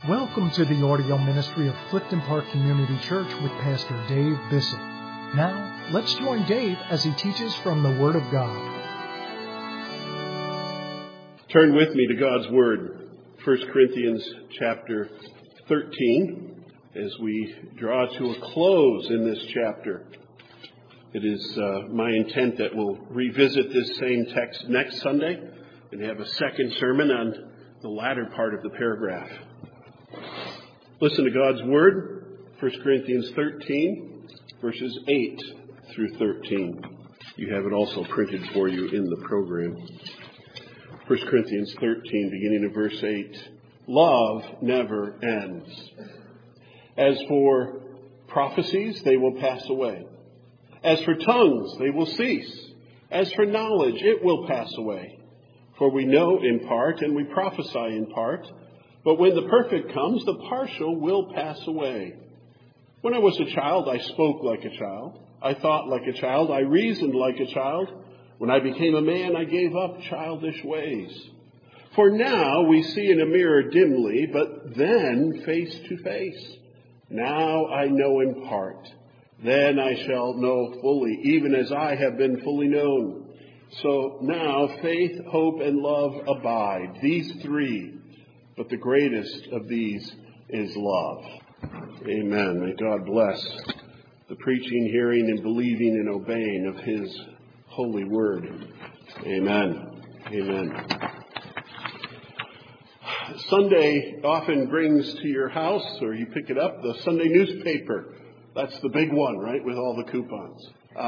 Welcome to the audio ministry of Clifton Park Community Church with Pastor Dave Bissett. Now, let's join Dave as he teaches from the Word of God. Turn with me to God's Word, 1 Corinthians chapter 13, as we draw to a close in this chapter. It is my intent that we'll revisit this same text next Sunday and have a second sermon on the latter part of the paragraph. Listen to God's Word, 1 Corinthians 13, verses 8 through 13. You have it also printed for you in the program. 1 Corinthians 13, beginning of verse 8. Love never ends. As for prophecies, they will pass away. As for tongues, they will cease. As for knowledge, it will pass away. For we know in part and we prophesy in part. But when the perfect comes, the partial will pass away. When I was a child, I spoke like a child. I thought like a child. I reasoned like a child. When I became a man, I gave up childish ways. For now we see in a mirror dimly, but then face to face. Now I know in part. Then I shall know fully, even as I have been fully known. So now faith, hope, and love abide. These three. But the greatest of these is love. Amen. May God bless the preaching, hearing, and believing and obeying of His holy word. Amen. Amen. Sunday often brings to your house, or you pick it up, the Sunday newspaper. That's the big one, right, with all the coupons.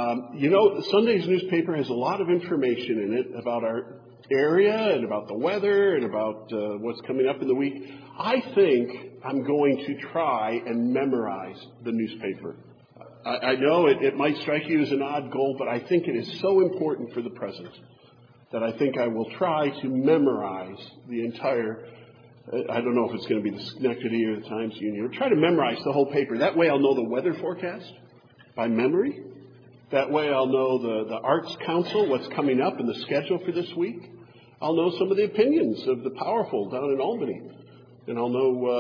Sunday's newspaper has a lot of information in it about our area and about the weather and about what's coming up in the week. I think I'm going to try and memorize the newspaper. I know it might strike you as an odd goal, but I think it is so important for the present that I think I will try to memorize the entire, I don't know if it's going to be the Schenectady or the Times Union, or try to memorize the whole paper. That way I'll know the weather forecast by memory. That way I'll know the Arts Council, what's coming up in the schedule for this week. I'll know some of the opinions of the powerful down in Albany. And I'll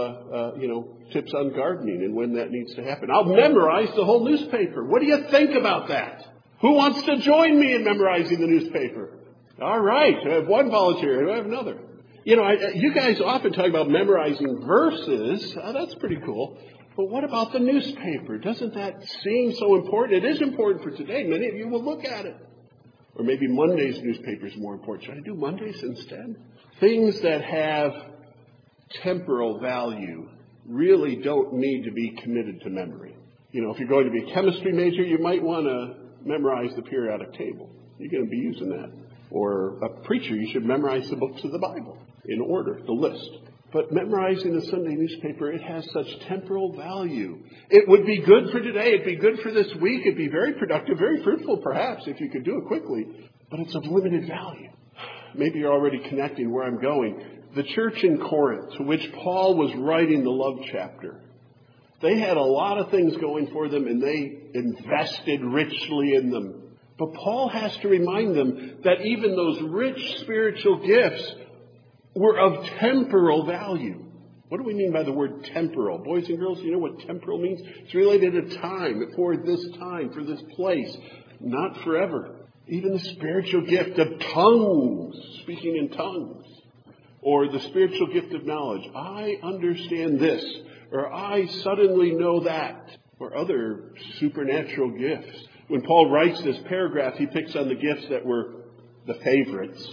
know, tips on gardening and when that needs to happen. I'll memorize the whole newspaper. What do you think about that? Who wants to join me in memorizing the newspaper? All right. I have one volunteer. I have another. You guys often talk about memorizing verses. That's pretty cool. But what about the newspaper? Doesn't that seem so important? It is important for today. Many of you will look at it. Or maybe Monday's newspaper is more important. Should I do Mondays instead? Things that have temporal value really don't need to be committed to memory. If you're going to be a chemistry major, you might want to memorize the periodic table. You're going to be using that. Or a preacher, you should memorize the books of the Bible in order, the list. But memorizing the Sunday newspaper, it has such temporal value. It would be good for today. It'd be good for this week. It'd be very productive, very fruitful, perhaps, if you could do it quickly. But it's of limited value. Maybe you're already connecting where I'm going. The church in Corinth, to which Paul was writing the love chapter, they had a lot of things going for them, and they invested richly in them. But Paul has to remind them that even those rich spiritual gifts were of temporal value. What do we mean by the word temporal? Boys and girls, you know what temporal means? It's related to time, for this time, for this place, not forever. Even the spiritual gift of tongues, speaking in tongues, or the spiritual gift of knowledge. I understand this, or I suddenly know that, or other supernatural gifts. When Paul writes this paragraph, he picks on the gifts that were the favorites,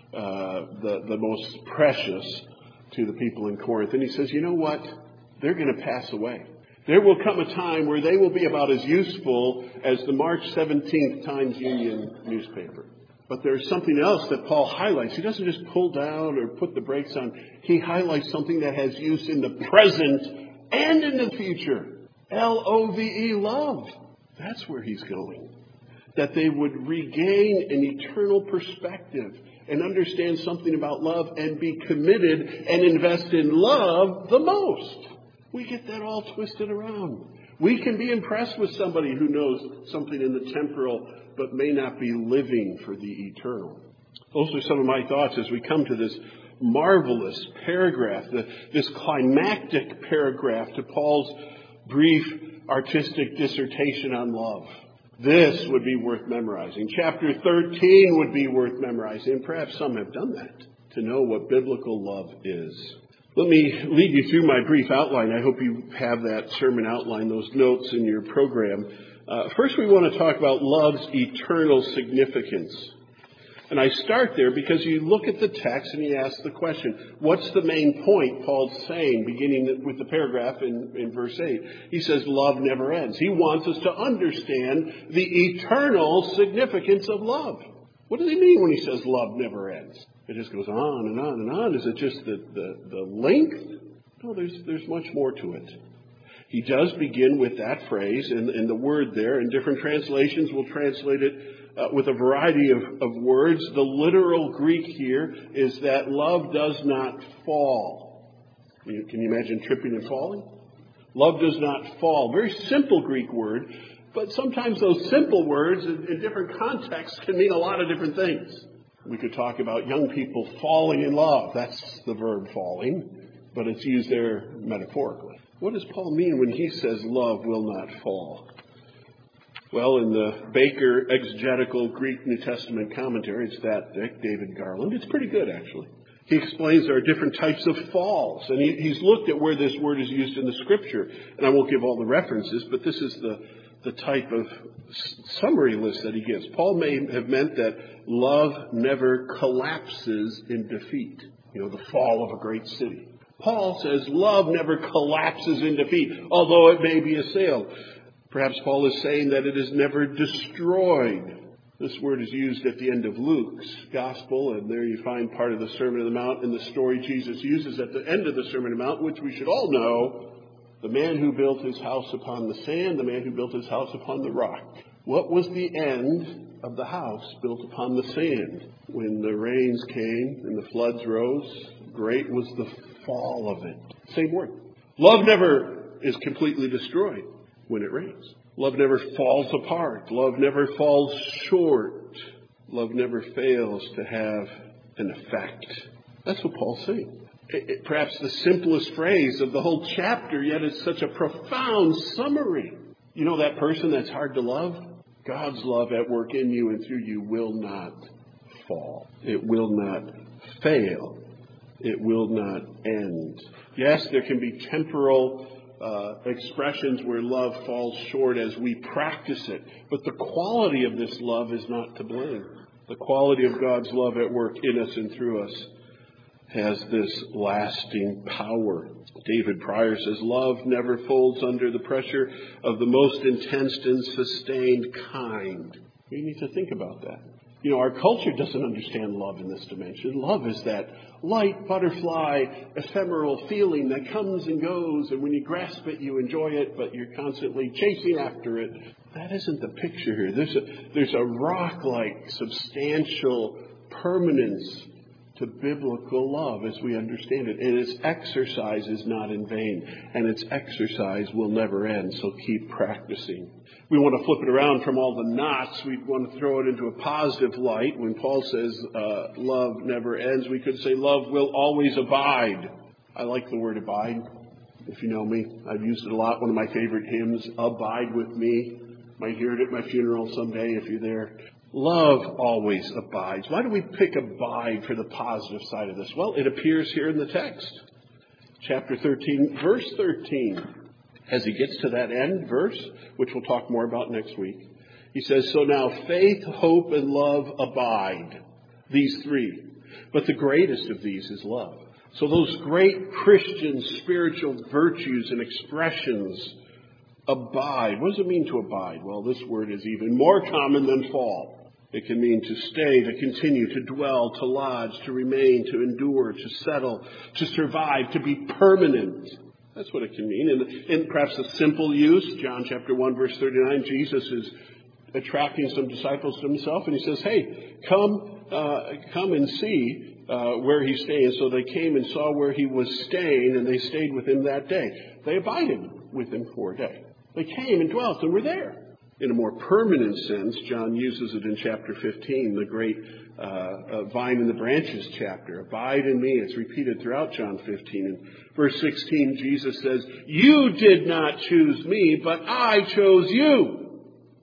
the most precious to the people in Corinth. And he says, you know what? They're going to pass away. There will come a time where they will be about as useful as the March 17th Times Union newspaper. But there's something else that Paul highlights. He doesn't just pull down or put the brakes on. He highlights something that has use in the present and in the future. L-O-V-E, love. That's where he's going. That they would regain an eternal perspective and understand something about love and be committed and invest in love the most. We get that all twisted around. We can be impressed with somebody who knows something in the temporal but may not be living for the eternal. Those are some of my thoughts as we come to this marvelous paragraph, this climactic paragraph to Paul's brief artistic dissertation on love. This would be worth memorizing. Chapter 13 would be worth memorizing. And perhaps some have done that to know what biblical love is. Let me lead you through my brief outline. I hope you have that sermon outline, those notes in your program. First, we want to talk about love's eternal significance. And I start there because you look at the text and you ask the question, what's the main point Paul's saying, beginning with the paragraph in verse 8? He says, love never ends. He wants us to understand the eternal significance of love. What does he mean when he says love never ends? It just goes on and on and on. Is it just the length? No, there's much more to it. He does begin with that phrase, and the word there, in different translations will translate it with a variety of words. The literal Greek here is that love does not fall. Can you imagine tripping and falling? Love does not fall. Very simple Greek word, but sometimes those simple words in different contexts can mean a lot of different things. We could talk about young people falling in love. That's the verb falling, but it's used there metaphorically. What does Paul mean when he says love will not fall? Well, in the Baker Exegetical Greek New Testament Commentary, it's that thick, David Garland. It's pretty good, actually. He explains there are different types of falls, and he's looked at where this word is used in the Scripture. And I won't give all the references, but this is the type of summary list that he gives. Paul may have meant that love never collapses in defeat. The fall of a great city. Paul says love never collapses in defeat, although it may be assailed. Perhaps Paul is saying that it is never destroyed. This word is used at the end of Luke's gospel, and there you find part of the Sermon on the Mount in the story Jesus uses at the end of the Sermon on the Mount, which we should all know. The man who built his house upon the sand, the man who built his house upon the rock. What was the end of the house built upon the sand? When the rains came and the floods rose, great was the fall of it. Same word. Love never is completely destroyed when it rains. Love never falls apart. Love never falls short. Love never fails to have an effect. That's what Paul's saying. Perhaps the simplest phrase of the whole chapter, yet it's such a profound summary. You know that person that's hard to love? God's love at work in you and through you will not fall. It will not fail. It will not end. Yes, there can be temporal expressions where love falls short as we practice it. But the quality of this love is not to blame. The quality of God's love at work in us and through us has this lasting power. David Pryor says, love never folds under the pressure of the most intense and sustained kind. We need to think about that. Our culture doesn't understand love in this dimension. Love is that light butterfly, ephemeral feeling that comes and goes, and when you grasp it, you enjoy it, but you're constantly chasing after it. That isn't the picture here. There's a rock-like, substantial permanence to biblical love as we understand it. And its exercise is not in vain. And its exercise will never end. So keep practicing. We want to flip it around from all the knots. We want to throw it into a positive light. When Paul says love never ends, we could say love will always abide. I like the word abide. If you know me, I've used it a lot. One of my favorite hymns, Abide With Me. Might hear it at my funeral someday if you're there. Love always abides. Why do we pick abide for the positive side of this? Well, it appears here in the text. Chapter 13, verse 13. As he gets to that end verse, which we'll talk more about next week, he says, so now faith, hope, and love abide. These three. But the greatest of these is love. So those great Christian spiritual virtues and expressions abide. What does it mean to abide? Well, this word is even more common than fall. It can mean to stay, to continue, to dwell, to lodge, to remain, to endure, to settle, to survive, to be permanent. That's what it can mean. In perhaps a simple use, John chapter 1, verse 39, Jesus is attracting some disciples to himself, and he says, hey, come and see where he's staying. So they came and saw where he was staying, and they stayed with him that day. They abided with him for a day. They came and dwelt and were there. In a more permanent sense, John uses it in chapter 15, the great vine and the branches chapter. Abide in me. It's repeated throughout John 15. In verse 16, Jesus says, you did not choose me, but I chose you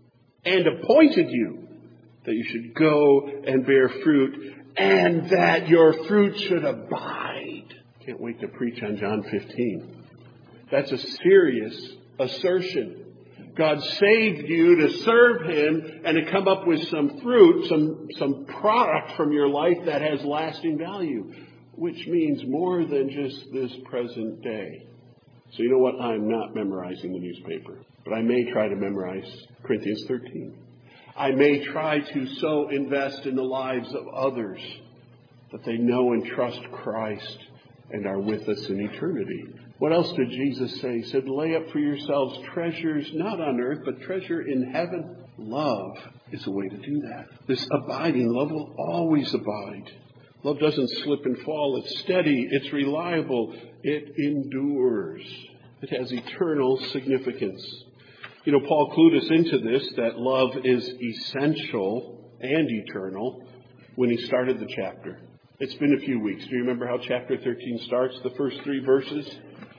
and appointed you that you should go and bear fruit and that your fruit should abide. Can't wait to preach on John 15. That's a serious assertion. God saved you to serve Him and to come up with some fruit, some product from your life that has lasting value, which means more than just this present day. So you know what? I'm not memorizing the newspaper, but I may try to memorize Corinthians 13. I may try to so invest in the lives of others that they know and trust Christ and are with us in eternity. What else did Jesus say? He said, lay up for yourselves treasures not on earth, but treasure in heaven. Love is a way to do that. This abiding love will always abide. Love doesn't slip and fall. It's steady. It's reliable. It endures. It has eternal significance. You know, Paul clued us into this, that love is essential and eternal, when he started the chapter. It's been a few weeks. Do you remember how chapter 13 starts, the first 3 verses?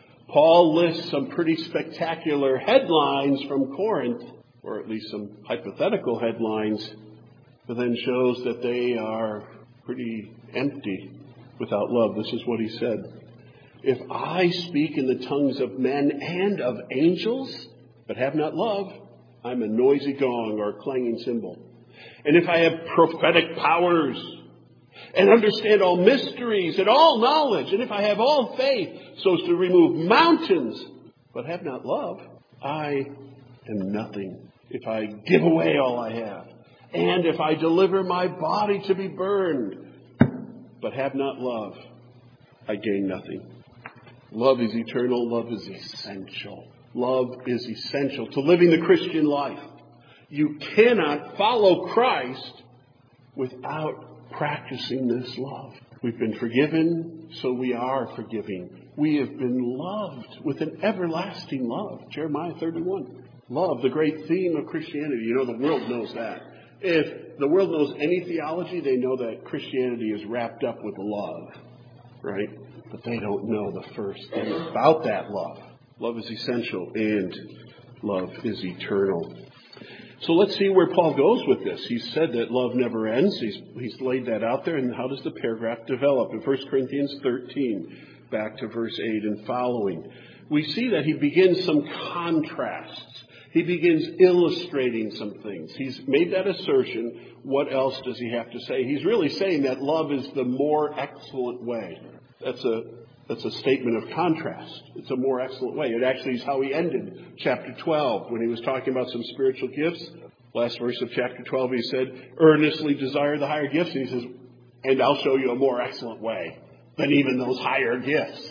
Paul lists some pretty spectacular headlines from Corinth, or at least some hypothetical headlines, but then shows that they are pretty empty without love. This is what he said. If I speak in the tongues of men and of angels, but have not love, I'm a noisy gong or a clanging cymbal. And if I have prophetic powers and understand all mysteries and all knowledge, and if I have all faith so as to remove mountains, but have not love, I am nothing. If I give away all I have, and if I deliver my body to be burned, but have not love, I gain nothing. Love is eternal. Love is essential. Love is essential to living the Christian life. You cannot follow Christ without practicing this love. We've been forgiven, so we are forgiving. We have been loved with an everlasting love. Jeremiah 31. Love, the great theme of Christianity. You know, the world knows that. If the world knows any theology, they know that Christianity is wrapped up with love, right? But they don't know the first thing about that love. Love is essential and love is eternal. So let's see where Paul goes with this. He said that love never ends. He's laid that out there. And how does the paragraph develop? In 1 Corinthians 13, back to verse 8 and following, we see that he begins some contrasts. He begins illustrating some things. He's made that assertion. What else does he have to say? He's really saying that love is the more excellent way. That's a statement of contrast. It's a more excellent way. It actually is how he ended chapter 12 when he was talking about some spiritual gifts. Last verse of chapter 12, he said, earnestly desire the higher gifts. And he says, and I'll show you a more excellent way than even those higher gifts.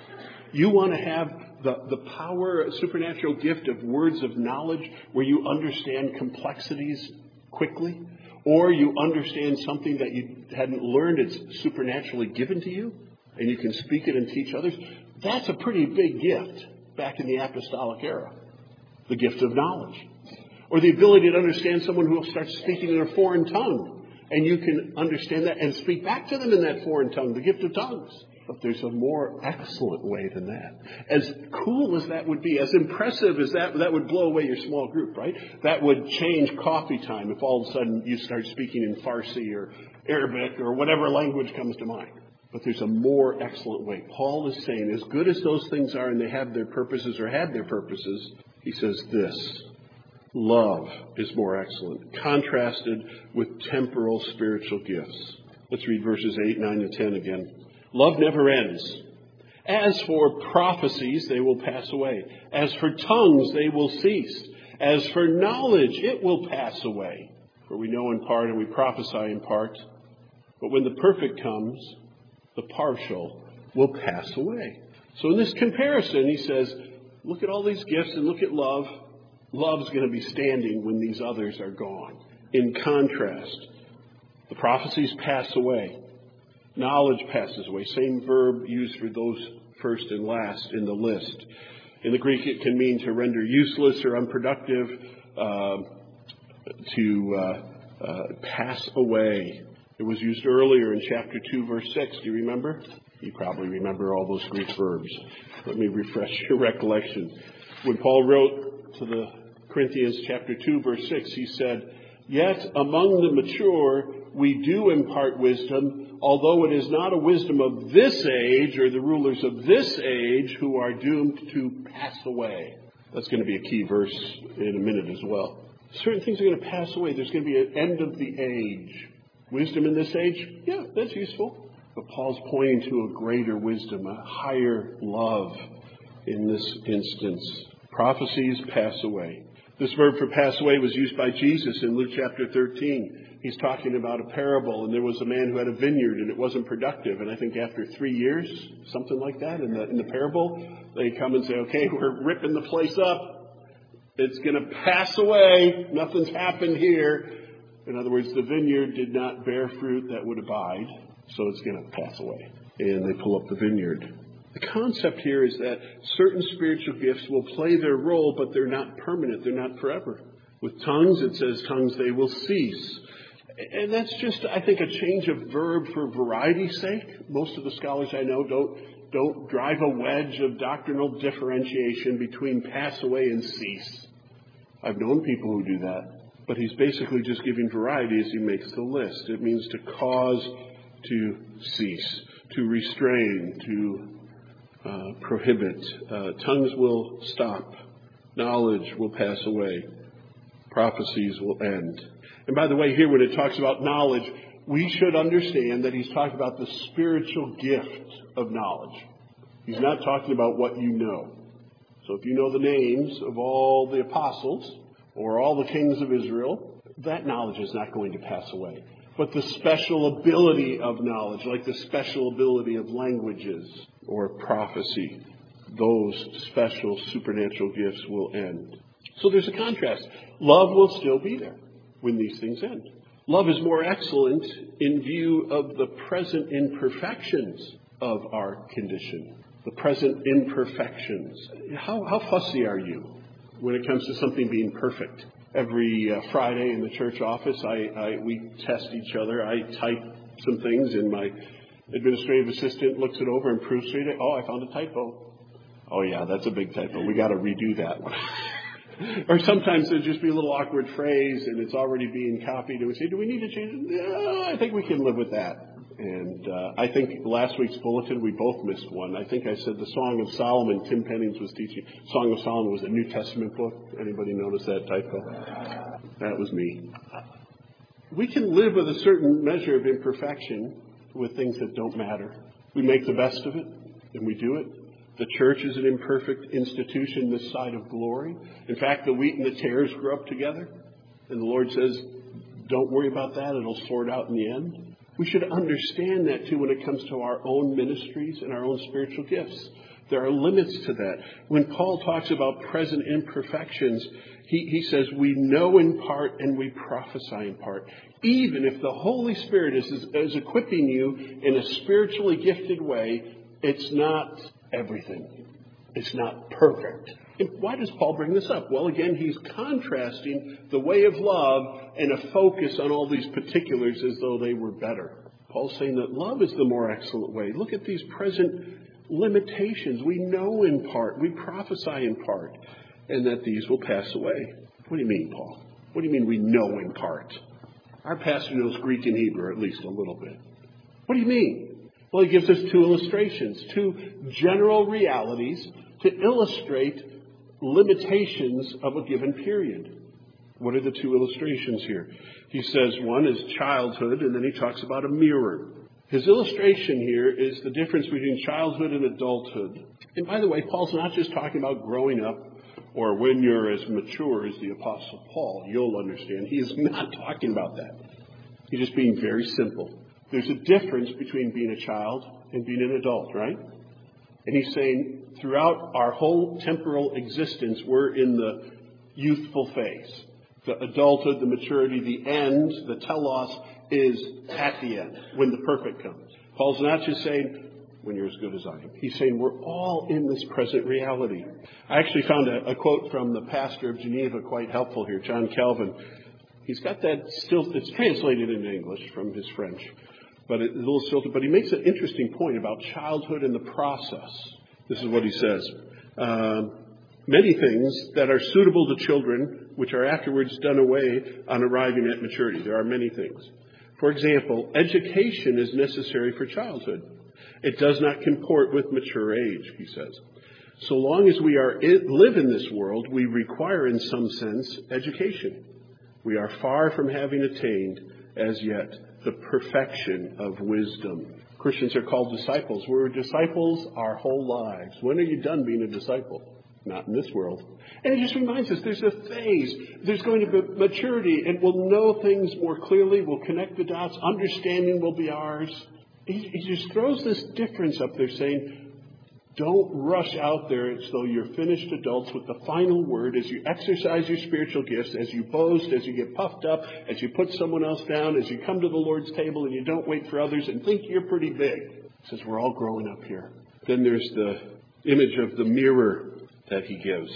You want to have the power, supernatural gift of words of knowledge where you understand complexities quickly, or you understand something that you hadn't learned, it's supernaturally given to you, and you can speak it and teach others. That's a pretty big gift back in the apostolic era, the gift of knowledge. Or the ability to understand someone who will start speaking in a foreign tongue, and you can understand that and speak back to them in that foreign tongue, the gift of tongues. But there's a more excellent way than that. As cool as that would be, as impressive as that would blow away your small group, right? That would change coffee time if all of a sudden you start speaking in Farsi or Arabic or whatever language comes to mind. But there's a more excellent way. Paul is saying, as good as those things are and they have their purposes or had their purposes, he says this: love is more excellent, contrasted with temporal spiritual gifts. Let's read verses 8, 9, and 10 again. Love never ends. As for prophecies, they will pass away. As for tongues, they will cease. As for knowledge, it will pass away. For we know in part and we prophesy in part. But when the perfect comes, the partial will pass away. So in this comparison, he says, look at all these gifts and look at love. Love's going to be standing when these others are gone. In contrast, the prophecies pass away. Knowledge passes away. Same verb used for those first and last in the list. In the Greek, it can mean to render useless or unproductive. pass away. It was used earlier in chapter 2, verse 6. Do you remember? You probably remember all those Greek verbs. Let me refresh your recollection. When Paul wrote to the Corinthians chapter 2, verse 6, he said, "Yet among the mature we do impart wisdom, although it is not a wisdom of this age or the rulers of this age who are doomed to pass away." That's going to be a key verse in a minute as well. Certain things are going to pass away. There's going to be an end of the age. Wisdom in this age? Yeah, that's useful. But Paul's pointing to a greater wisdom, a higher love in this instance. Prophecies pass away. This verb for pass away was used by Jesus in Luke chapter 13. He's talking about a parable, and there was a man who had a vineyard, and it wasn't productive. And I think after 3 years, something like that, in the parable, they come and say, "Okay, we're ripping the place up. It's going to pass away. Nothing's happened here." In other words, the vineyard did not bear fruit that would abide, so it's going to pass away. And they pull up the vineyard. The concept here is that certain spiritual gifts will play their role, but they're not permanent. They're not forever. With tongues, it says tongues they will cease. And that's just, I think, a change of verb for variety's sake. Most of the scholars I know don't drive a wedge of doctrinal differentiation between pass away and cease. I've known people who do that. But he's basically just giving variety as he makes the list. It means to cause to cease, to restrain, to prohibit. Tongues will stop. Knowledge will pass away. Prophecies will end. And by the way, here when it talks about knowledge, we should understand that he's talking about the spiritual gift of knowledge. He's not talking about what you know. So if you know the names of all the apostles or all the kings of Israel, that knowledge is not going to pass away. But the special ability of knowledge, like the special ability of languages or prophecy, those special supernatural gifts will end. So there's a contrast. Love will still be there when these things end. Love is more excellent in view of the present imperfections of our condition. The present imperfections. How fussy are you when it comes to something being perfect? Every Friday in the church office, we test each other. I type some things, and my administrative assistant looks it over and proofreads it. Oh, I found a typo. Oh, yeah, that's a big typo. We got to redo that one. Or sometimes there'll just be a little awkward phrase, and it's already being copied, and we say, "Do we need to change it?" No, I think we can live with that. And I think last week's bulletin, we both missed one. I think I said the Song of Solomon, Tim Pennings was teaching. Song of Solomon was a New Testament book. Anybody notice that typo? That was me. We can live with a certain measure of imperfection with things that don't matter. We make the best of it, and we do it. The church is an imperfect institution this side of glory. In fact, the wheat and the tares grow up together. And the Lord says, don't worry about that. It'll sort out in the end. We should understand that, too, when it comes to our own ministries and our own spiritual gifts. There are limits to that. When Paul talks about present imperfections, he says we know in part and we prophesy in part. Even if the Holy Spirit is equipping you in a spiritually gifted way, it's not everything. It's not perfect. And why does Paul bring this up? Well, again, he's contrasting the way of love and a focus on all these particulars as though they were better. Paul's saying that love is the more excellent way. Look at these present limitations. We know in part, we prophesy in part, and that these will pass away. What do you mean, Paul? What do you mean we know in part? Our pastor knows Greek and Hebrew at least a little bit. What do you mean? Well, he gives us two illustrations, two general realities to illustrate limitations of a given period. What are the two illustrations here? He says one is childhood, and then he talks about a mirror. His illustration here is the difference between childhood and adulthood. And by the way, Paul's not just talking about growing up or when you're as mature as the Apostle Paul. You'll understand. He is not talking about that. He's just being very simple. There's a difference between being a child and being an adult, right? And he's saying throughout our whole temporal existence, we're in the youthful phase. The adulthood, the maturity, the end, the telos is at the end, when the perfect comes. Paul's not just saying when you're as good as I am. He's saying we're all in this present reality. I actually found a quote from the pastor of Geneva quite helpful here, John Calvin. He's got that still, it's translated into English from his French, but it's a little stilted. But he makes an interesting point about childhood and the process. This is what he says. Many things that are suitable to children, which are afterwards done away on arriving at maturity. There are many things. For example, education is necessary for childhood. It does not comport with mature age, he says. So long as we live in this world, we require in some sense education. We are far from having attained as yet the perfection of wisdom. Christians are called disciples. We're disciples our whole lives. When are you done being a disciple? Not in this world. And it just reminds us there's a phase. There's going to be maturity, and we'll know things more clearly. We'll connect the dots. Understanding will be ours. He just throws this difference up there saying, don't rush out there as though you're finished adults with the final word as you exercise your spiritual gifts, as you boast, as you get puffed up, as you put someone else down, as you come to the Lord's table and you don't wait for others and think you're pretty big. He says we're all growing up here. Then there's the image of the mirror that he gives.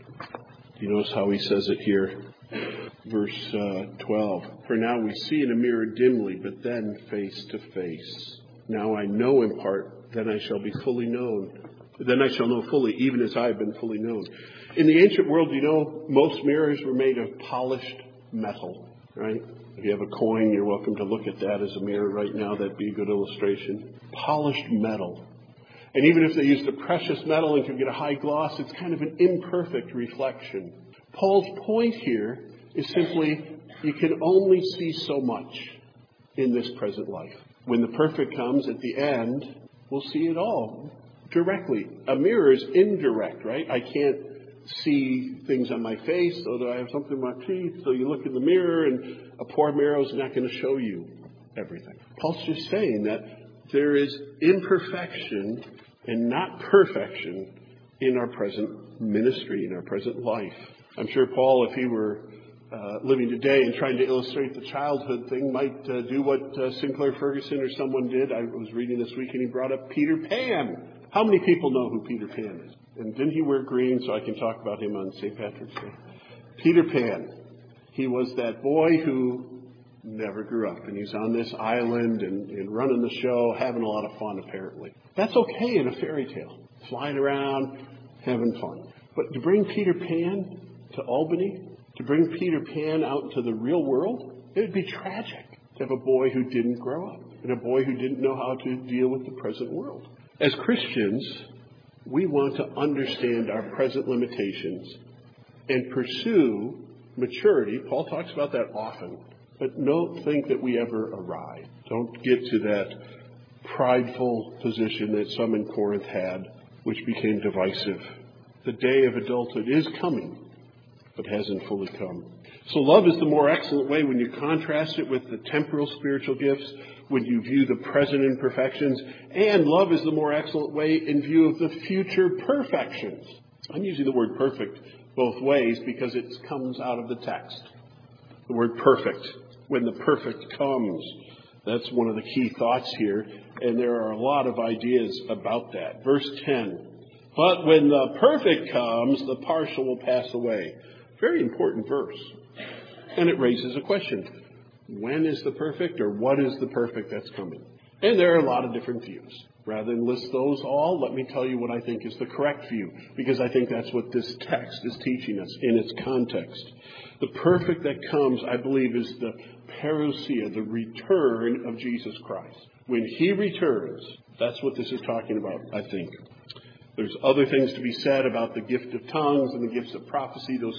You notice how he says it here? Verse 12. For now we see in a mirror dimly, but then face to face. Now I know in part, then I shall be fully known. Then I shall know fully, even as I have been fully known. In the ancient world, you know, most mirrors were made of polished metal, right? If you have a coin, you're welcome to look at that as a mirror right now. That'd be a good illustration. Polished metal. And even if they used a precious metal and could get a high gloss, it's kind of an imperfect reflection. Paul's point here is simply you can only see so much in this present life. When the perfect comes at the end, we'll see it all directly. A mirror is indirect, right? I can't see things on my face, so do I have something in my teeth? So you look in the mirror, and a poor mirror is not going to show you everything. Paul's just saying that there is imperfection and not perfection in our present ministry, in our present life. I'm sure Paul, if he were living today and trying to illustrate the childhood thing, might do what Sinclair Ferguson or someone did. I was reading this week and he brought up Peter Pan. How many people know who Peter Pan is? And didn't he wear green so I can talk about him on St. Patrick's Day? Peter Pan. He was that boy who never grew up. And he's on this island and running the show, having a lot of fun apparently. That's okay in a fairy tale. Flying around, having fun. But to bring Peter Pan to Albany, to bring Peter Pan out into the real world, it would be tragic to have a boy who didn't grow up and a boy who didn't know how to deal with the present world. As Christians, we want to understand our present limitations and pursue maturity. Paul talks about that often, but don't think that we ever arrive. Don't get to that prideful position that some in Corinth had, which became divisive. The day of adulthood is coming, but hasn't fully come. So love is the more excellent way when you contrast it with the temporal spiritual gifts, when you view the present imperfections, and love is the more excellent way in view of the future perfections. I'm using the word perfect both ways because it comes out of the text. The word perfect, when the perfect comes. That's one of the key thoughts here, and there are a lot of ideas about that. Verse 10, but when the perfect comes, the partial will pass away. Very important verse. And it raises a question. When is the perfect, or what is the perfect that's coming? And there are a lot of different views. Rather than list those all, let me tell you what I think is the correct view, because I think that's what this text is teaching us in its context. The perfect that comes, I believe, is the parousia, the return of Jesus Christ. When he returns, that's what this is talking about, I think. There's other things to be said about the gift of tongues and the gifts of prophecy, those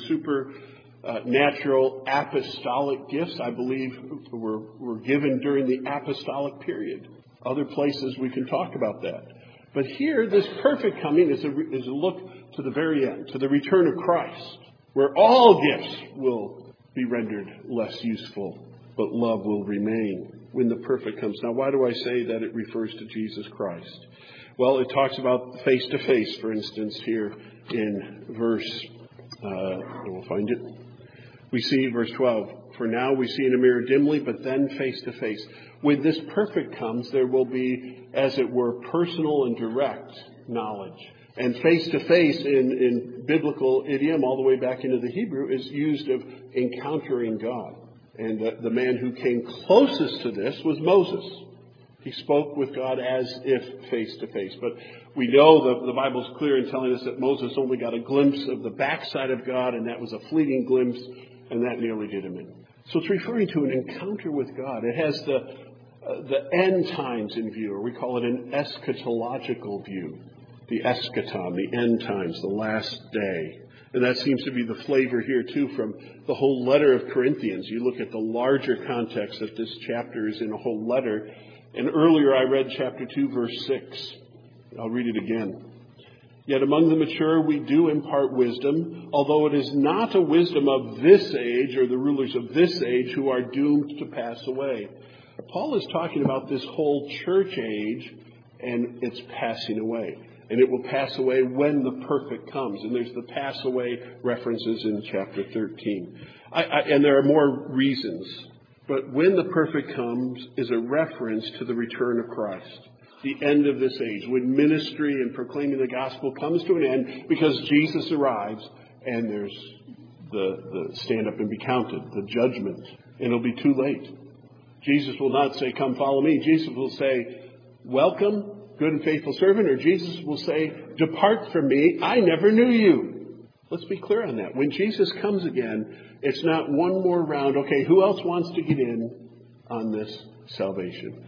supernatural apostolic gifts, I believe, were given during the apostolic period. Other places we can talk about that. But here, this perfect coming is a look to the very end, to the return of Christ, where all gifts will be rendered less useful, but love will remain when the perfect comes. Now, why do I say that it refers to Jesus Christ? Well, it talks about face-to-face, for instance, here in verse, we'll find it. We see verse 12, For now we see in a mirror dimly, but then face to face. When this perfect comes, there will be, as it were, personal and direct knowledge. And face to face in biblical idiom, all the way back into the Hebrew, is used of encountering God. And the man who came closest to this was Moses. He spoke with God as if face to face. But we know the Bible's clear in telling us that Moses only got a glimpse of the backside of God, and that was a fleeting glimpse, and that nearly did him in. So it's referring to an encounter with God. It has the end times in view, or we call it an eschatological view. The eschaton, the end times, the last day. And that seems to be the flavor here, too, from the whole letter of Corinthians. You look at the larger context that this chapter is in a whole letter. And earlier I read chapter 2, verse 6. I'll read it again. Yet among the mature we do impart wisdom, although it is not a wisdom of this age or the rulers of this age who are doomed to pass away. Paul is talking about this whole church age, and it's passing away. And it will pass away when the perfect comes. And there's the pass away references in chapter 13. And there are more reasons. But when the perfect comes is a reference to the return of Christ. The end of this age. When ministry and proclaiming the gospel comes to an end because Jesus arrives and there's the stand up and be counted, the judgment. And it'll be too late. Jesus will not say, come follow me. Jesus will say, welcome, good and faithful servant, or Jesus will say, depart from me, I never knew you. Let's be clear on that. When Jesus comes again, it's not one more round. Okay, who else wants to get in on this salvation?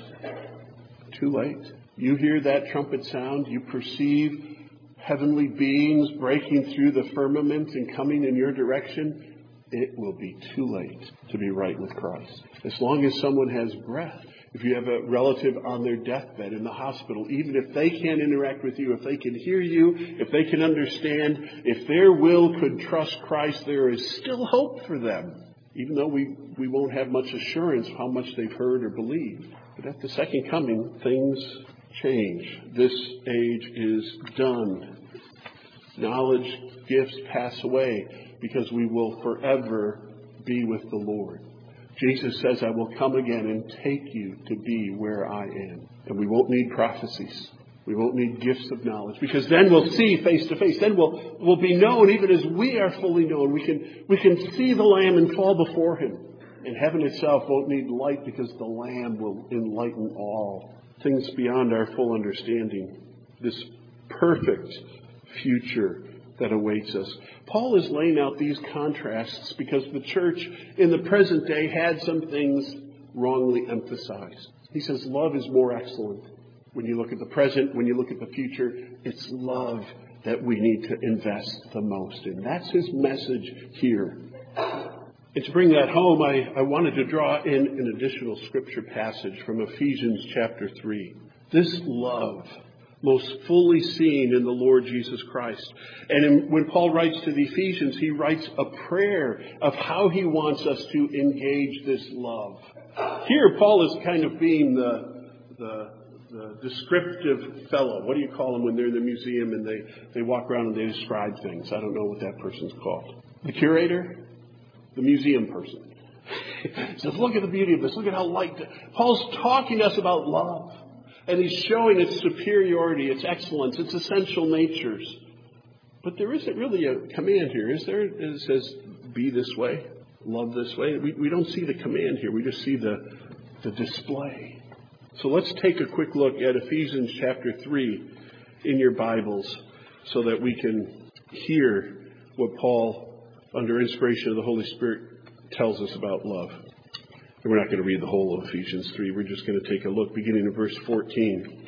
Too late. You hear that trumpet sound, you perceive heavenly beings breaking through the firmament and coming in your direction. It will be too late to be right with Christ. As long as someone has breath, if you have a relative on their deathbed in the hospital, even if they can't interact with you, if they can hear you, if they can understand, if their will could trust Christ, there is still hope for them. Even though we won't have much assurance how much they've heard or believed. But at the second coming, things change. This age is done. Knowledge, gifts pass away because we will forever be with the Lord. Jesus says, I will come again and take you to be where I am. And we won't need prophecies. We won't need gifts of knowledge, because then we'll see face to face. Then we'll be known even as we are fully known. We can see the Lamb and fall before him. And heaven itself won't need light because the Lamb will enlighten all. Things beyond our full understanding. This perfect future that awaits us. Paul is laying out these contrasts because the church in the present day had some things wrongly emphasized. He says love is more excellent. When you look at the present, when you look at the future, it's love that we need to invest the most in. That's his message here. And to bring that home, I wanted to draw in an additional scripture passage from Ephesians chapter 3. This love, most fully seen in the Lord Jesus Christ. And when Paul writes to the Ephesians, he writes a prayer of how he wants us to engage this love. Here, Paul is kind of being the descriptive fellow. What do you call them when they're in the museum and they walk around and they describe things? I don't know what that person's called. The curator? The museum person. He says, look at the beauty of this. Look at how light. Paul's talking to us about love. And he's showing its superiority, its excellence, its essential natures. But there isn't really a command here, is there? It says, be this way, love this way. We don't see the command here. We just see the display. So let's take a quick look at Ephesians chapter 3 in your Bibles so that we can hear what Paul, under inspiration of the Holy Spirit, tells us about love. And we're not going to read the whole of Ephesians 3. We're just going to take a look beginning in verse 14.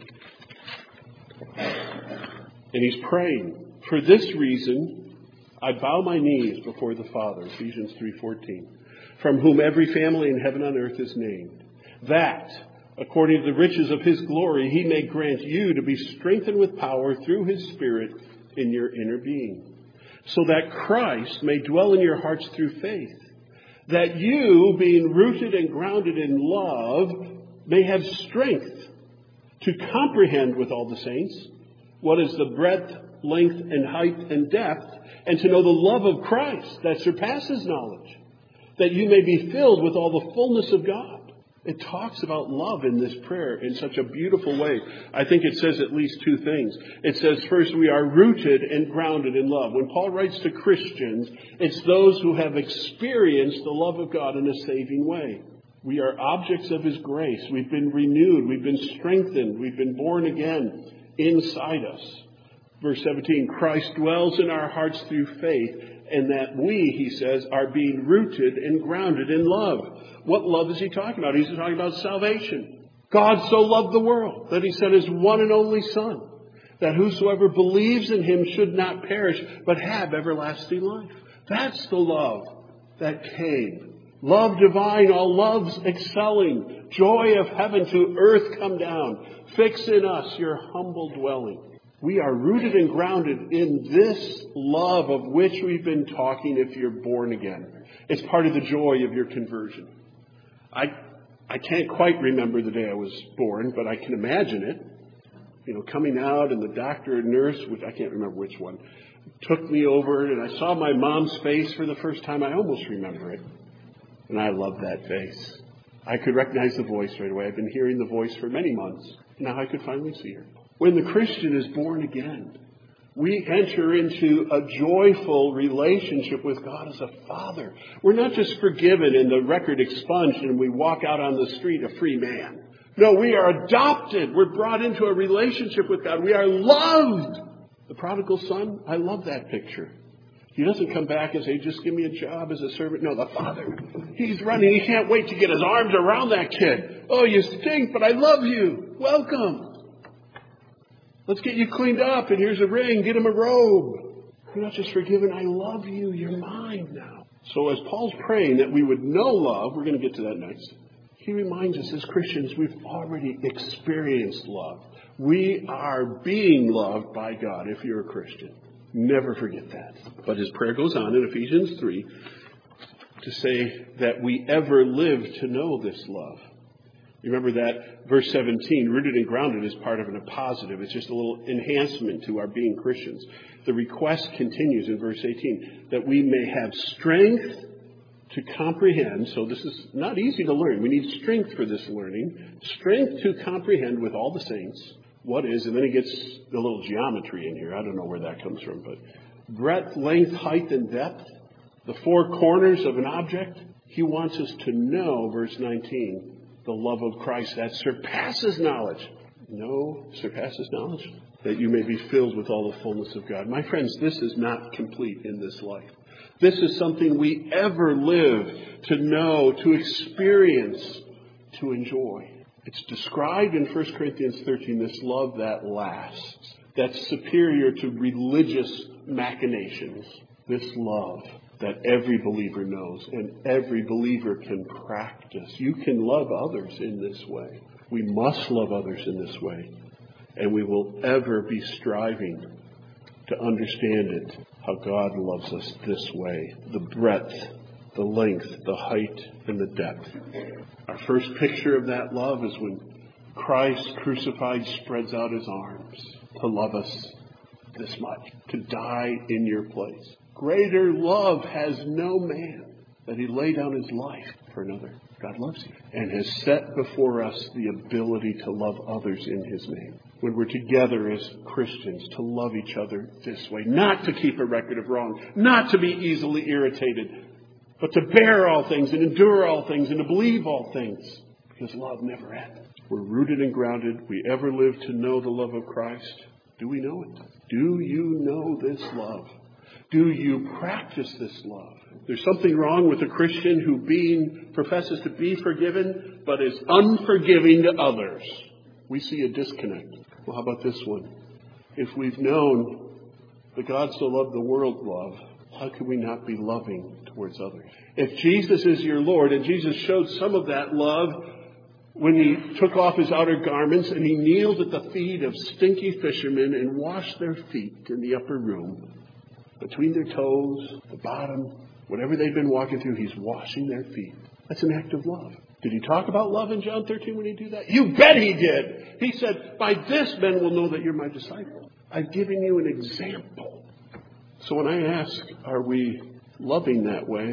And he's praying, for this reason, I bow my knees before the Father, Ephesians 3:14, from whom every family in heaven and earth is named, that, according to the riches of his glory, he may grant you to be strengthened with power through his Spirit in your inner being, so that Christ may dwell in your hearts through faith, that you, being rooted and grounded in love, may have strength to comprehend with all the saints what is the breadth, length, and height, and depth, and to know the love of Christ that surpasses knowledge, that you may be filled with all the fullness of God. It talks about love in this prayer in such a beautiful way. I think it says at least two things. It says, first, we are rooted and grounded in love. When Paul writes to Christians, it's those who have experienced the love of God in a saving way. We are objects of His grace. We've been renewed. We've been strengthened. We've been born again inside us. Verse 17, Christ dwells in our hearts through faith, and that we, he says, are being rooted and grounded in love. What love is he talking about? He's talking about salvation. God so loved the world that he sent his one and only Son, that whosoever believes in him should not perish, but have everlasting life. That's the love that came. Love divine, all loves excelling, joy of heaven to earth come down. Fix in us your humble dwelling. We are rooted and grounded in this love of which we've been talking if you're born again. It's part of the joy of your conversion. I can't quite remember the day I was born, but I can imagine it. You know, coming out and the doctor and nurse, which I can't remember which one, took me over and I saw my mom's face for the first time. I almost remember it. And I love that face. I could recognize the voice right away. I've been hearing the voice for many months. Now I could finally see her. When the Christian is born again, we enter into a joyful relationship with God as a Father. We're not just forgiven and the record expunged and we walk out on the street a free man. No, we are adopted. We're brought into a relationship with God. We are loved. The prodigal son, I love that picture. He doesn't come back and say, just give me a job as a servant. No, the father, he's running. He can't wait to get his arms around that kid. Oh, you stink, but I love you. Welcome. Let's get you cleaned up, and here's a ring. Get him a robe. You're not just forgiven. I love you. You're mine now. So as Paul's praying that we would know love, we're going to get to that next. He reminds us as Christians, we've already experienced love. We are being loved by God if you're a Christian. Never forget that. But his prayer goes on in Ephesians 3 to say that we ever live to know this love. You remember that verse 17, rooted and grounded, is part of a positive. It's just a little enhancement to our being Christians. The request continues in verse 18, that we may have strength to comprehend. So this is not easy to learn. We need strength for this learning. Strength to comprehend with all the saints. What is, and then he gets a little geometry in here. I don't know where that comes from, but breadth, length, height, and depth, the four corners of an object. He wants us to know, verse 19, the love of Christ that surpasses knowledge. No, surpasses knowledge. That you may be filled with all the fullness of God. My friends, this is not complete in this life. This is something we ever live to know, to experience, to enjoy. It's described in 1 Corinthians 13, this love that lasts, that's superior to religious machinations. This love that every believer knows and every believer can practice. You can love others in this way. We must love others in this way. And we will ever be striving to understand it, how God loves us this way. The breadth, the length, the height, and the depth. Our first picture of that love is when Christ crucified spreads out his arms to love us this much, to die in your place. Greater love has no man that he lay down his life for another. God loves you and has set before us the ability to love others in his name. When we're together as Christians, to love each other this way, not to keep a record of wrong, not to be easily irritated, but to bear all things and endure all things and to believe all things, because love never ends. We're rooted and grounded. We ever live to know the love of Christ. Do we know it? Do you know this love? Do you practice this love? There's something wrong with a Christian who professes to be forgiven, but is unforgiving to others. We see a disconnect. Well, how about this one? If we've known that God so loved the world love, how can we not be loving towards others? If Jesus is your Lord, and Jesus showed some of that love when he took off his outer garments and he kneeled at the feet of stinky fishermen and washed their feet in the upper room, between their toes, the bottom, whatever they've been walking through, he's washing their feet. That's an act of love. Did he talk about love in John 13 when he did that? You bet he did. He said, by this men will know that you're my disciple. I've given you an example. So when I ask, are we loving that way?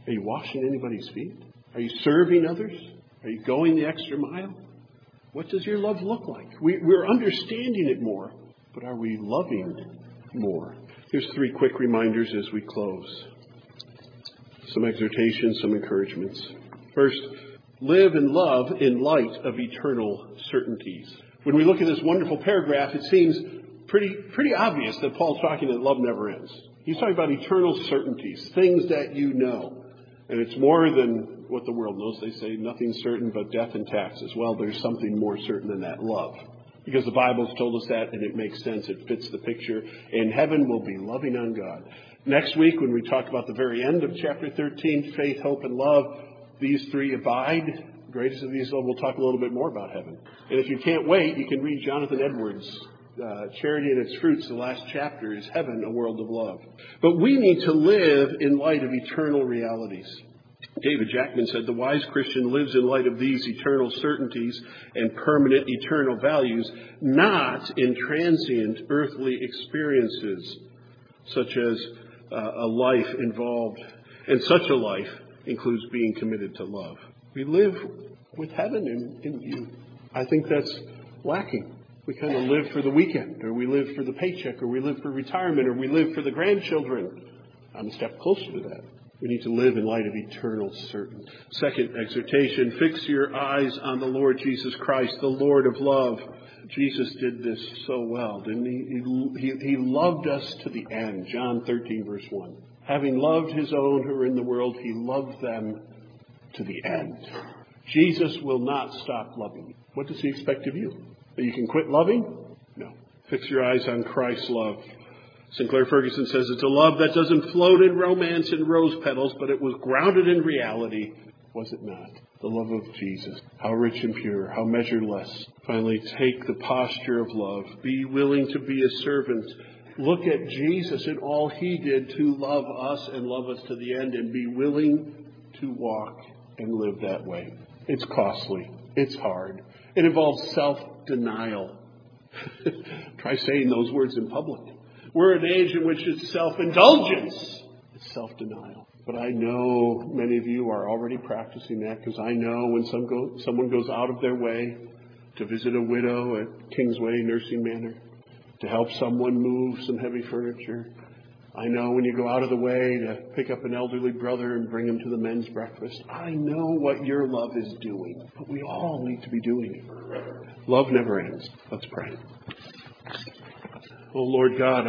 Are you washing anybody's feet? Are you serving others? Are you going the extra mile? What does your love look like? We're understanding it more, but are we loving more? Here's 3 quick reminders as we close. Some exhortations, some encouragements. First, live and love in light of eternal certainties. When we look at this wonderful paragraph, it seems pretty obvious that Paul's talking that love never ends. He's talking about eternal certainties, things that you know. And it's more than what the world knows. They say nothing's certain but death and taxes. Well, there's something more certain than that, love. Because the Bible's told us that, and it makes sense. It fits the picture. In heaven, we'll be loving on God. Next week, when we talk about the very end of chapter 13, faith, hope, and love, these 3 abide. Greatest of these love, we'll talk a little bit more about heaven. And if you can't wait, you can read Jonathan Edwards' Charity and Its Fruits. The last chapter is Heaven, a World of Love. But we need to live in light of eternal realities. David Jackman said, the wise Christian lives in light of these eternal certainties and permanent eternal values, not in transient earthly experiences, such as a life involved. And such a life includes being committed to love. We live with heaven in view. I think that's lacking. We kind of live for the weekend, or we live for the paycheck, or we live for retirement, or we live for the grandchildren. I'm a step closer to that. We need to live in light of eternal certainty. Second exhortation, fix your eyes on the Lord Jesus Christ, the Lord of love. Jesus did this so well, didn't he? He loved us to the end. John 13, verse 1. Having loved his own who are in the world, he loved them to the end. Jesus will not stop loving you. What does he expect of you? That you can quit loving? No. Fix your eyes on Christ's love. Sinclair Ferguson says it's a love that doesn't float in romance and rose petals, but it was grounded in reality. Was it not? The love of Jesus. How rich and pure, how measureless. Finally, take the posture of love. Be willing to be a servant. Look at Jesus and all he did to love us and love us to the end, and be willing to walk and live that way. It's costly. It's hard. It involves self-denial. Try saying those words in public. We're in an age in which it's self-indulgence. It's self-denial. But I know many of you are already practicing that, because I know when someone goes out of their way to visit a widow at Kingsway Nursing Manor, to help someone move some heavy furniture. I know when you go out of the way to pick up an elderly brother and bring him to the men's breakfast. I know what your love is doing, but we all need to be doing it. Love never ends. Let's pray. Oh, Lord God,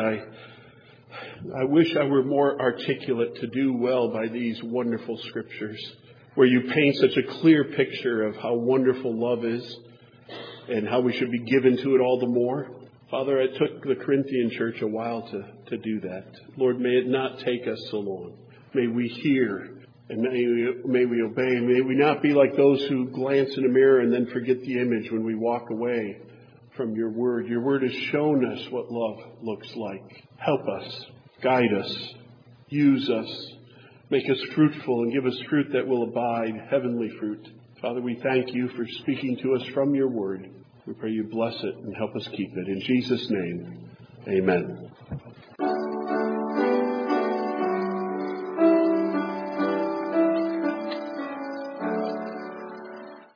I wish I were more articulate to do well by these wonderful scriptures, where you paint such a clear picture of how wonderful love is and how we should be given to it all the more. Father, it took the Corinthian church a while to do that. Lord, may it not take us so long. May we hear and may we obey. And may we not be like those who glance in a mirror and then forget the image when we walk away from your word. Your word has shown us what love looks like. Help us, guide us, use us, make us fruitful, and give us fruit that will abide, heavenly fruit. Father, we thank you for speaking to us from your word. We pray you bless it and help us keep it. In Jesus' name, amen.